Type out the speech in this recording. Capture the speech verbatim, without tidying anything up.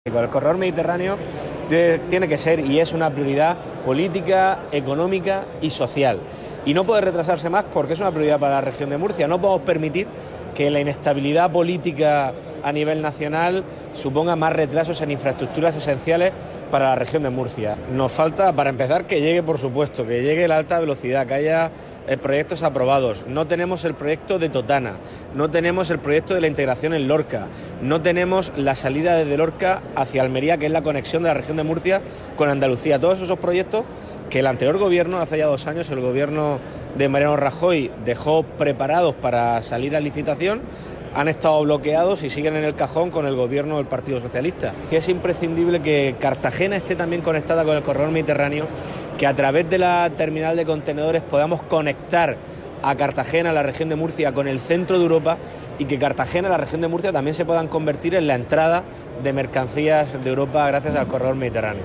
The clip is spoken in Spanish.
El corredor mediterráneo de, tiene que ser y es una prioridad política, económica y social. Y no puede retrasarse más porque es una prioridad para la región de Murcia. No podemos permitir que la inestabilidad política a nivel nacional suponga más retrasos en infraestructuras esenciales para la región de Murcia. Nos falta, para empezar, que llegue, por supuesto, que llegue la alta velocidad, que haya eh, proyectos aprobados. No tenemos el proyecto de Totana, no tenemos el proyecto de la integración en Lorca, no tenemos la salida desde Lorca hacia Almería, que es la conexión de la región de Murcia con Andalucía. Todos esos proyectos que el anterior gobierno, hace ya dos años, el gobierno de Mariano Rajoy dejó preparados para salir a licitación, han estado bloqueados y siguen en el cajón con el gobierno del Partido Socialista. Que es imprescindible que Cartagena esté también conectada con el corredor mediterráneo, que a través de la terminal de contenedores podamos conectar a Cartagena, la región de Murcia, con el centro de Europa, y que Cartagena, la región de Murcia, también se puedan convertir en la entrada de mercancías de Europa gracias al corredor mediterráneo.